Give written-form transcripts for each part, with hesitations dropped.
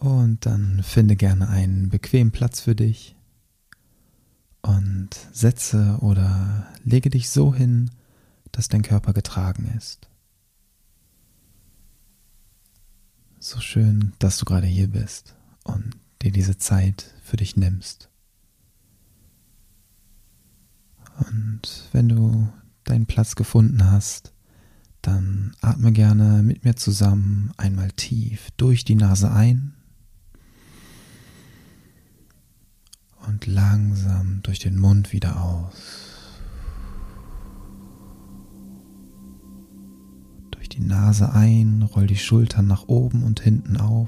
Und dann finde gerne einen bequemen Platz für dich und setze oder lege dich so hin, dass dein Körper getragen ist. So schön, dass du gerade hier bist und dir diese Zeit für dich nimmst. Und wenn du deinen Platz gefunden hast, dann atme gerne mit mir zusammen einmal tief durch die Nase ein und langsam durch den Mund wieder aus. Durch die Nase ein, roll die Schultern nach oben und hinten auf.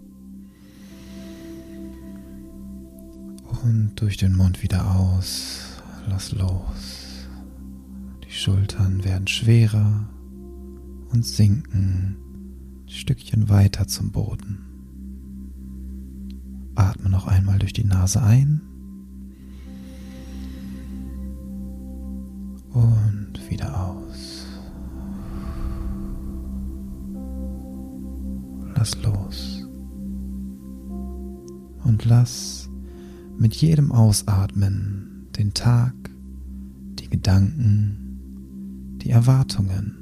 Und durch den Mund wieder aus. Lass los. Die Schultern werden schwerer und sinken ein Stückchen weiter zum Boden. Atme noch einmal durch die Nase ein und wieder aus. Lass los und lass mit jedem Ausatmen den Tag, die Gedanken, die Erwartungen,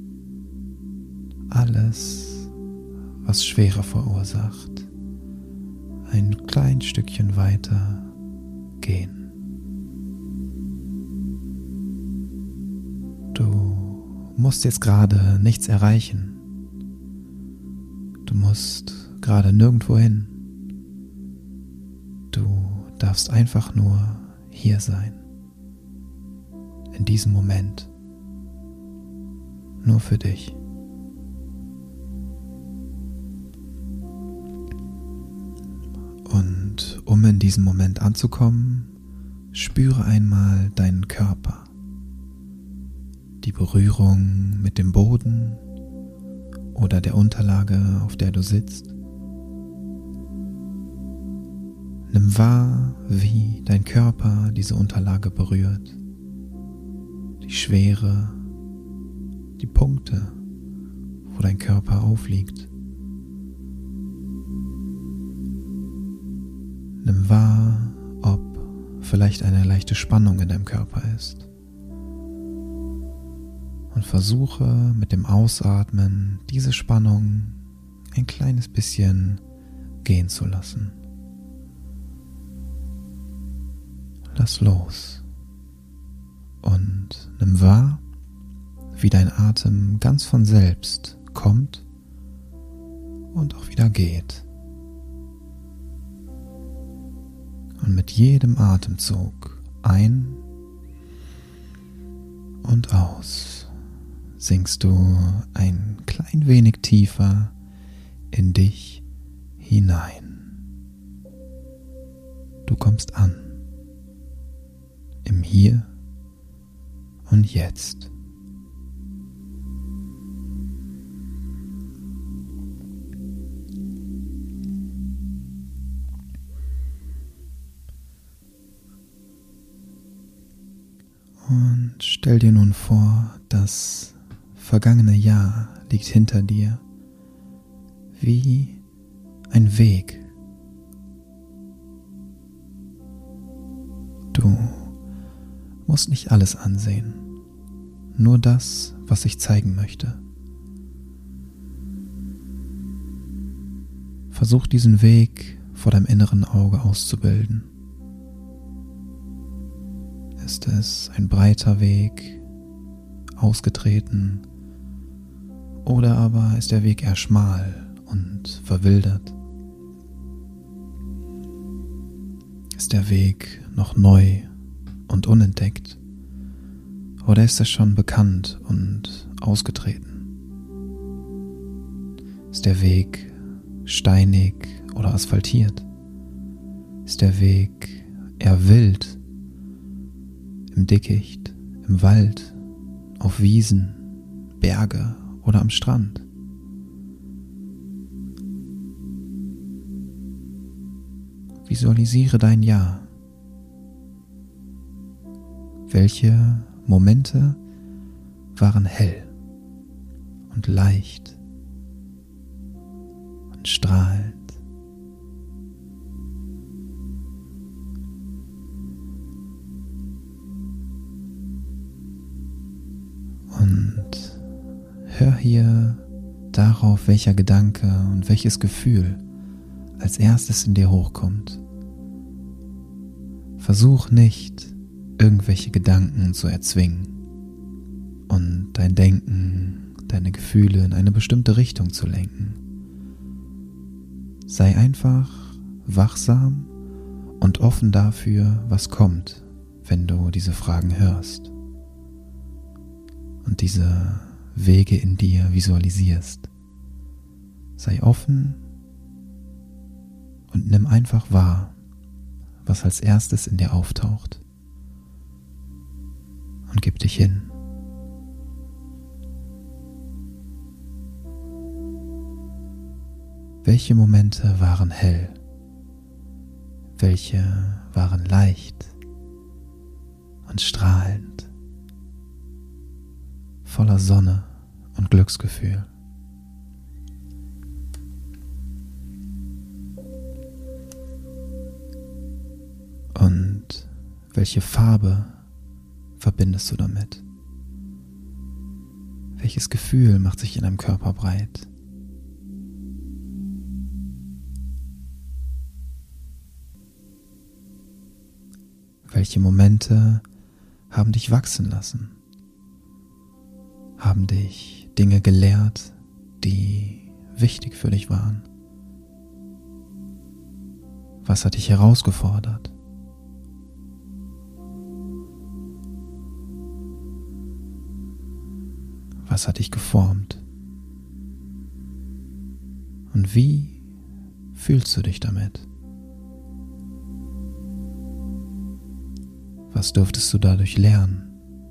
alles, was Schwere verursacht, ein klein Stückchen weiter gehen. Du musst jetzt gerade nichts erreichen. Du musst gerade nirgendwo hin. Du darfst einfach nur hier sein. In diesem Moment. Nur für dich. Und um in diesem Moment anzukommen, spüre einmal deinen Körper. Die Berührung mit dem Boden oder der Unterlage, auf der du sitzt. Nimm wahr, wie dein Körper diese Unterlage berührt. Die Schwere, die Punkte, wo dein Körper aufliegt. Nimm wahr, ob vielleicht eine leichte Spannung in deinem Körper ist. Und versuche mit dem Ausatmen diese Spannung ein kleines bisschen gehen zu lassen. Lass los und nimm wahr, wie dein Atem ganz von selbst kommt und auch wieder geht. Und mit jedem Atemzug ein und aus sinkst du ein klein wenig tiefer in dich hinein. Du kommst an. Im Hier und Jetzt. Und stell dir nun vor, das vergangene Jahr liegt hinter dir wie ein Weg. Du musst nicht alles ansehen, nur das, was ich zeigen möchte. Versuch diesen Weg vor deinem inneren Auge auszubilden. Ist es ein breiter Weg, ausgetreten, oder aber ist der Weg eher schmal und verwildert? Ist der Weg noch neu und unentdeckt, oder ist er schon bekannt und ausgetreten? Ist der Weg steinig oder asphaltiert? Ist der Weg eher wild, im Dickicht, im Wald, auf Wiesen, Berge oder am Strand? Visualisiere dein Jahr. Welche Momente waren hell und leicht und strahlend hör hier darauf, welcher Gedanke und welches Gefühl als erstes in dir hochkommt. Versuch nicht, irgendwelche Gedanken zu erzwingen und dein Denken, deine Gefühle in eine bestimmte Richtung zu lenken. Sei einfach wachsam und offen dafür, was kommt, wenn du diese Fragen hörst und diese Wege in dir visualisierst. Sei offen und nimm einfach wahr, was als erstes in dir auftaucht, und gib dich hin. Welche Momente waren hell? Welche waren leicht und strahlend, voller Sonne und Glücksgefühl? Und welche Farbe verbindest du damit? Welches Gefühl macht sich in deinem Körper breit? Welche Momente haben dich wachsen lassen? Haben dich Dinge gelehrt, die wichtig für dich waren? Was hat dich herausgefordert? Was hat dich geformt? Und wie fühlst du dich damit? Was durftest du dadurch lernen?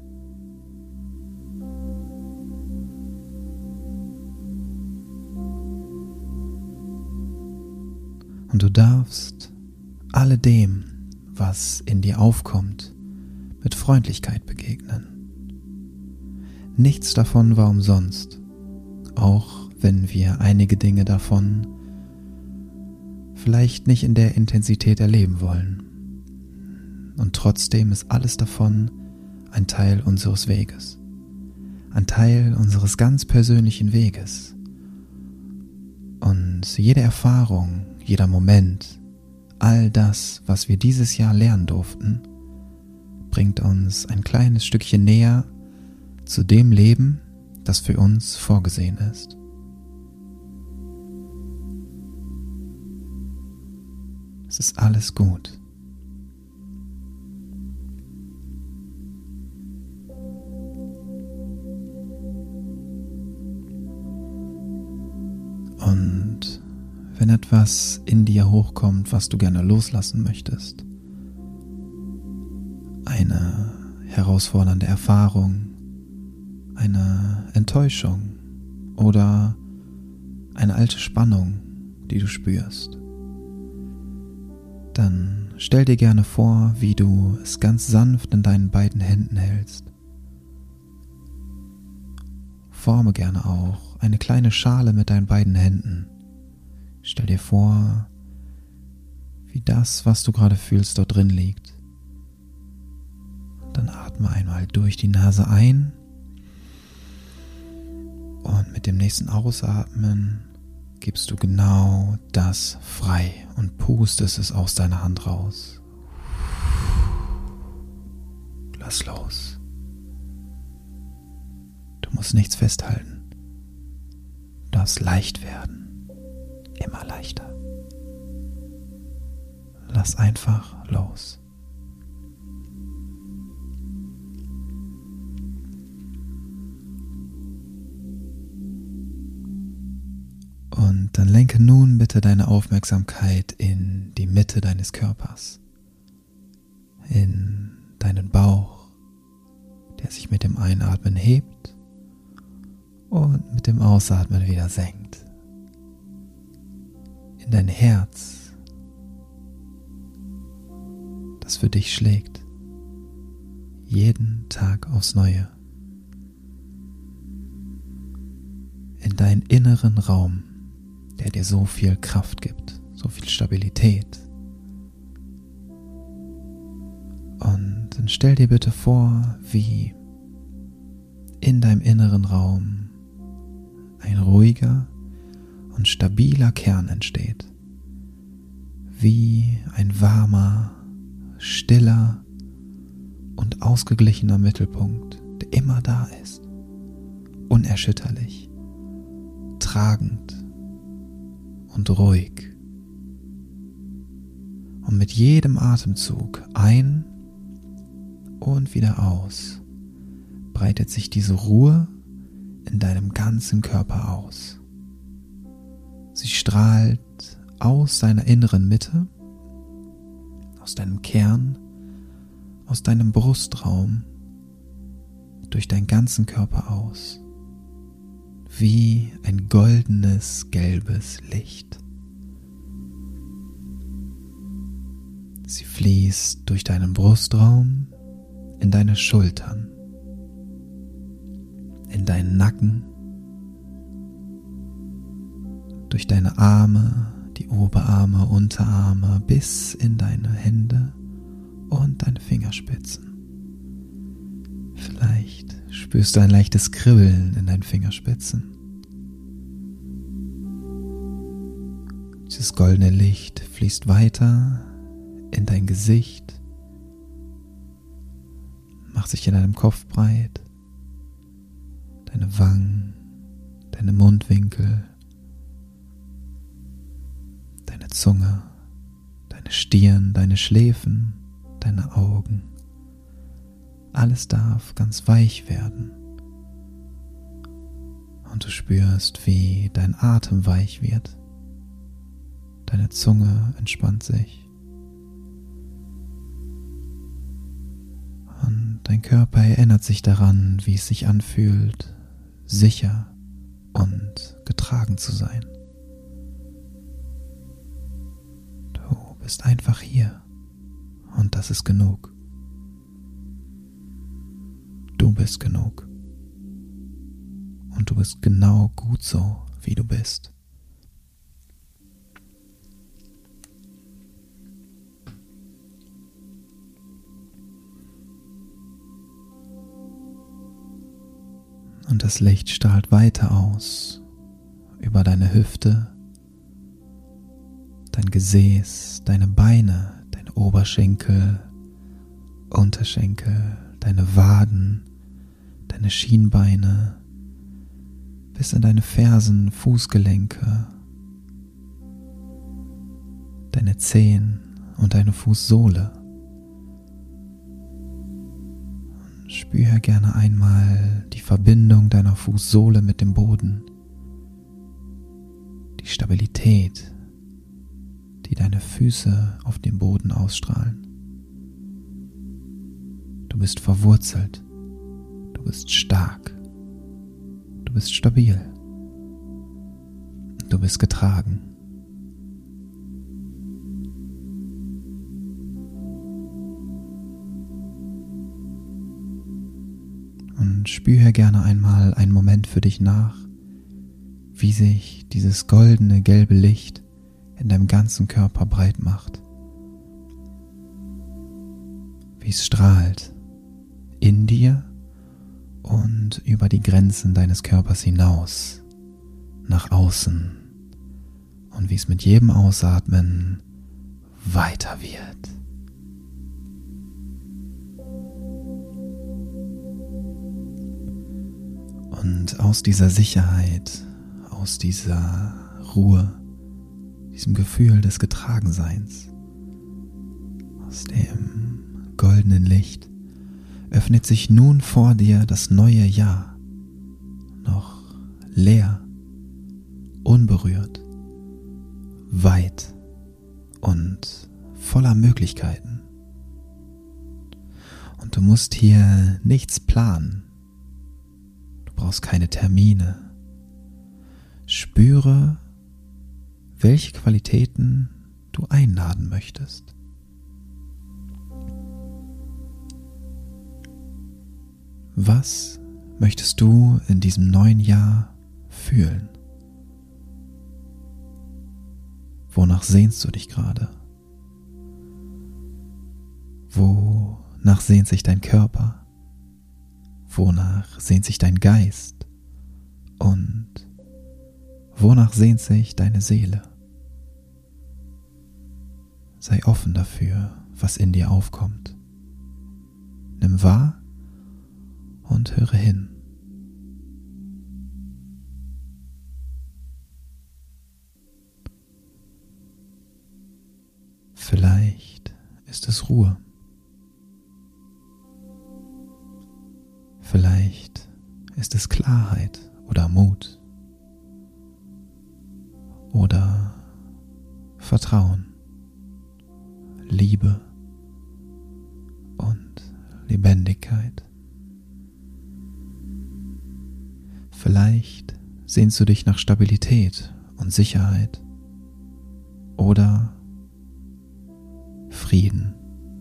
Und du darfst alledem, was in dir aufkommt, mit Freundlichkeit begegnen. Nichts davon war umsonst, auch wenn wir einige Dinge davon vielleicht nicht in der Intensität erleben wollen. Und trotzdem ist alles davon ein Teil unseres Weges, ein Teil unseres ganz persönlichen Weges. Und jede Erfahrung, jeder Moment, all das, was wir dieses Jahr lernen durften, bringt uns ein kleines Stückchen näher zu dem Leben, das für uns vorgesehen ist. Es ist alles gut. Und wenn etwas in dir hochkommt, was du gerne loslassen möchtest, eine herausfordernde Erfahrung, eine Enttäuschung oder eine alte Spannung, die du spürst, dann stell dir gerne vor, wie du es ganz sanft in deinen beiden Händen hältst. Forme gerne auch eine kleine Schale mit deinen beiden Händen. Stell dir vor, wie das, was du gerade fühlst, dort drin liegt. Dann atme einmal durch die Nase ein und mit dem nächsten Ausatmen gibst du genau das frei und pustest es aus deiner Hand raus. Lass los. Du musst nichts festhalten. Du darfst leicht werden. Immer leichter. Lass einfach los. Und dann lenke nun bitte deine Aufmerksamkeit in die Mitte deines Körpers, in deinen Bauch, der sich mit dem Einatmen hebt und mit dem Ausatmen wieder senkt, in dein Herz, das für dich schlägt, jeden Tag aufs Neue, in deinen inneren Raum, der dir so viel Kraft gibt, so viel Stabilität. Und dann stell dir bitte vor, wie in deinem inneren Raum ein ruhiger und stabiler Kern entsteht. Wie ein warmer, stiller und ausgeglichener Mittelpunkt, der immer da ist. Unerschütterlich, tragend und ruhig. Und mit jedem Atemzug ein und wieder aus breitet sich diese Ruhe in deinem ganzen Körper aus. Sie strahlt aus deiner inneren Mitte, aus deinem Kern, aus deinem Brustraum, durch deinen ganzen Körper aus, wie ein goldenes, gelbes Licht. Sie fließt durch deinen Brustraum, in deine Schultern, in deinen Nacken, durch deine Arme, die Oberarme, Unterarme, bis in deine Hände und deine Fingerspitzen. Vielleicht spürst du ein leichtes Kribbeln in deinen Fingerspitzen. Dieses goldene Licht fließt weiter in dein Gesicht, macht sich in deinem Kopf breit, deine Wangen, deine Mundwinkel, deine Zunge, deine Stirn, deine Schläfen, deine Augen. Alles darf ganz weich werden. Und du spürst, wie dein Atem weich wird. Deine Zunge entspannt sich. Und dein Körper erinnert sich daran, wie es sich anfühlt, sicher und getragen zu sein. Du bist einfach hier und das ist genug. Du bist genug. Und du bist genau gut so, wie du bist. Und das Licht strahlt weiter aus, über deine Hüfte, dein Gesäß, deine Beine, deine Oberschenkel, Unterschenkel, deine Waden, deine Schienbeine, bis in deine Fersen, Fußgelenke, deine Zehen und deine Fußsohle. Spüre gerne einmal die Verbindung deiner Fußsohle mit dem Boden, die Stabilität, die deine Füße auf dem Boden ausstrahlen. Du bist verwurzelt, du bist stark, du bist stabil, du bist getragen. Und spüre gerne einmal einen Moment für dich nach, wie sich dieses goldene, gelbe Licht in deinem ganzen Körper breit macht. Wie es strahlt in dir und über die Grenzen deines Körpers hinaus, nach außen. Und wie es mit jedem Ausatmen weiter wird. Und aus dieser Sicherheit, aus dieser Ruhe, diesem Gefühl des Getragenseins, aus dem goldenen Licht, öffnet sich nun vor dir das neue Jahr, noch leer, unberührt, weit und voller Möglichkeiten. Und du musst hier nichts planen. Du brauchst keine Termine. Spüre, welche Qualitäten du einladen möchtest. Was möchtest du in diesem neuen Jahr fühlen? Wonach sehnst du dich gerade? Wonach sehnt sich dein Körper? Wonach sehnt sich dein Geist? Und Wonach sehnt sich deine Seele? Sei offen dafür, was in dir aufkommt. Nimm wahr und höre hin. Vielleicht ist es Ruhe. Vielleicht ist es Klarheit oder Mut oder Vertrauen, Liebe und Lebendigkeit. Vielleicht sehnst du dich nach Stabilität und Sicherheit oder Frieden.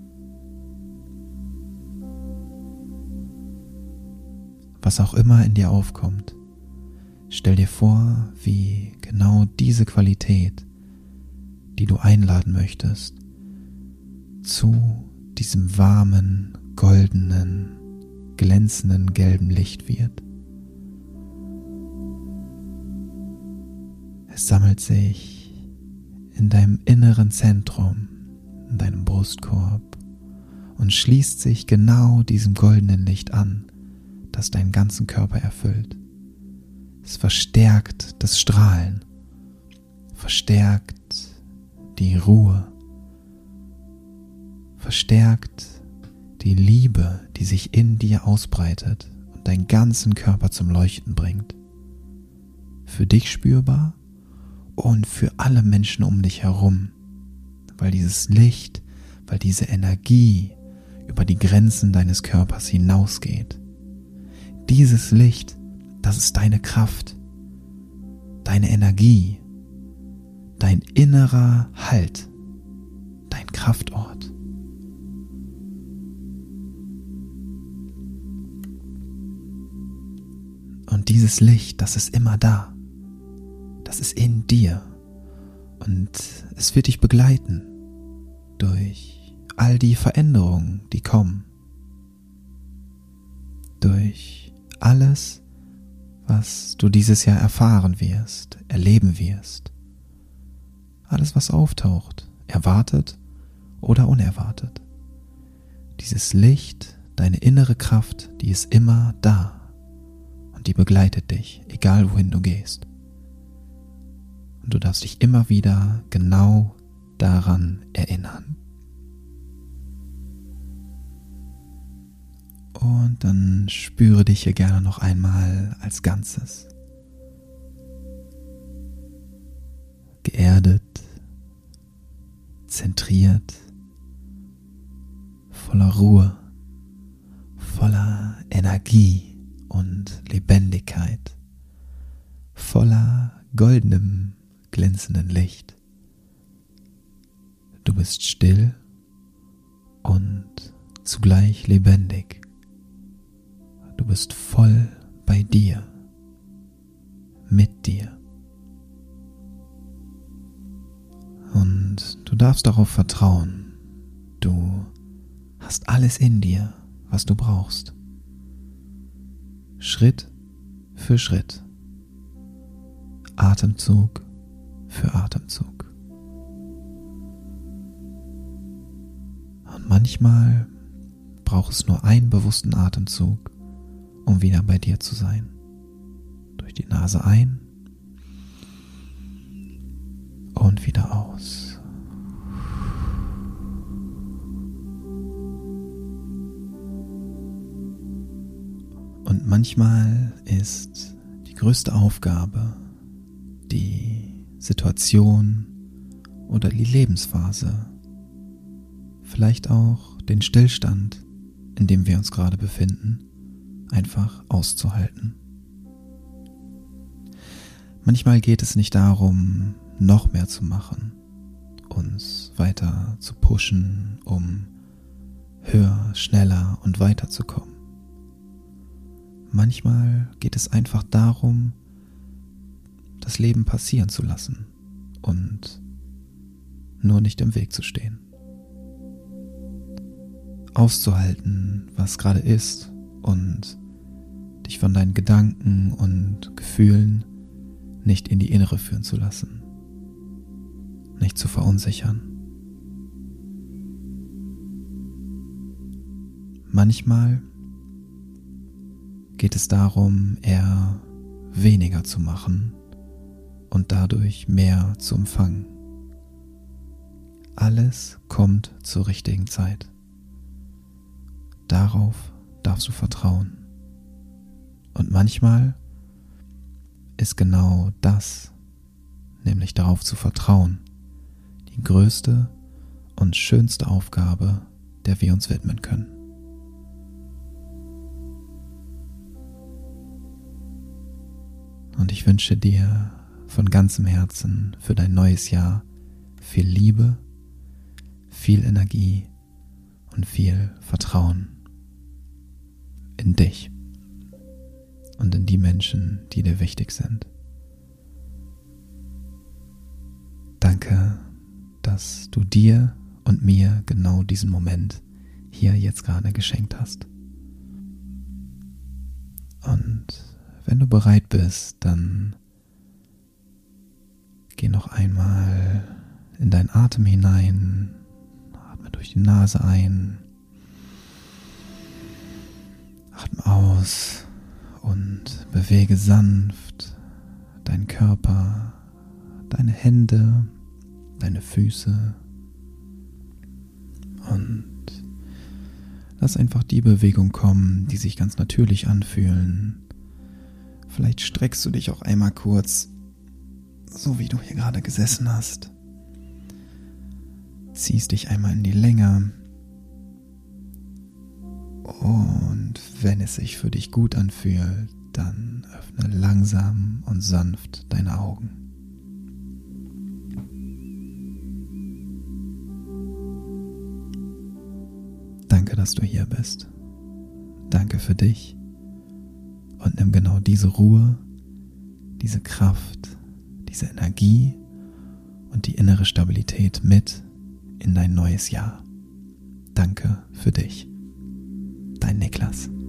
Was auch immer in dir aufkommt, stell dir vor, wie genau diese Qualität, die du einladen möchtest, zu diesem warmen, goldenen, glänzenden gelben Licht wird. Es sammelt sich in deinem inneren Zentrum, in deinem Brustkorb und schließt sich genau diesem goldenen Licht an, das deinen ganzen Körper erfüllt. Es verstärkt das Strahlen, verstärkt die Ruhe, verstärkt die Liebe, die sich in dir ausbreitet und deinen ganzen Körper zum Leuchten bringt. Für dich spürbar und für alle Menschen um dich herum, weil dieses Licht, weil diese Energie über die Grenzen deines Körpers hinausgeht. Dieses Licht, das ist deine Kraft, deine Energie, dein innerer Halt, dein Kraftort. Und dieses Licht, das ist immer da. Das ist in dir. Und es wird dich begleiten durch all die Veränderungen, die kommen. Durch alles, was du dieses Jahr erfahren wirst, erleben wirst. Alles, was auftaucht, erwartet oder unerwartet. Dieses Licht, deine innere Kraft, die ist immer da und die begleitet dich, egal wohin du gehst. Und du darfst dich immer wieder genau daran erinnern. Und dann spüre dich hier gerne noch einmal als Ganzes. Geerdet, zentriert, voller Ruhe, voller Energie und Lebendigkeit, voller goldenem, glänzenden Licht. Du bist still und zugleich lebendig. Du bist voll bei dir, mit dir. Und du darfst darauf vertrauen, du hast alles in dir, was du brauchst. Schritt für Schritt, Atemzug für Atemzug. Und manchmal braucht es nur einen bewussten Atemzug, um wieder bei dir zu sein. Durch die Nase ein und wieder aus. Und manchmal ist die größte Aufgabe, die Situation oder die Lebensphase, vielleicht auch den Stillstand, in dem wir uns gerade befinden, einfach auszuhalten. Manchmal geht es nicht darum, noch mehr zu machen, uns weiter zu pushen, um höher, schneller und weiter zu kommen. Manchmal geht es einfach darum, das Leben passieren zu lassen und nur nicht im Weg zu stehen. Auszuhalten, was gerade ist und dich von deinen Gedanken und Gefühlen nicht in die Innere führen zu lassen, nicht zu verunsichern. Manchmal geht es darum, eher weniger zu machen und dadurch mehr zu empfangen. Alles kommt zur richtigen Zeit. Darauf darfst du vertrauen. Und manchmal ist genau das, nämlich darauf zu vertrauen, die größte und schönste Aufgabe, der wir uns widmen können. Und ich wünsche dir von ganzem Herzen für dein neues Jahr viel Liebe, viel Energie und viel Vertrauen in dich und in die Menschen, die dir wichtig sind. Danke, dass du dir und mir genau diesen Moment hier jetzt gerade geschenkt hast. Und wenn du bereit bist, dann geh noch einmal in deinen Atem hinein, atme durch die Nase ein, atme aus und bewege sanft deinen Körper, deine Hände, deine Füße und lass einfach die Bewegung kommen, die sich ganz natürlich anfühlen. Vielleicht streckst du dich auch einmal kurz, so wie du hier gerade gesessen hast. Ziehst dich einmal in die Länge. Und wenn es sich für dich gut anfühlt, dann öffne langsam und sanft deine Augen. Danke, dass du hier bist. Danke für dich. Und nimm genau diese Ruhe, diese Kraft, diese Energie und die innere Stabilität mit in dein neues Jahr. Danke für dich. Dein Niklas.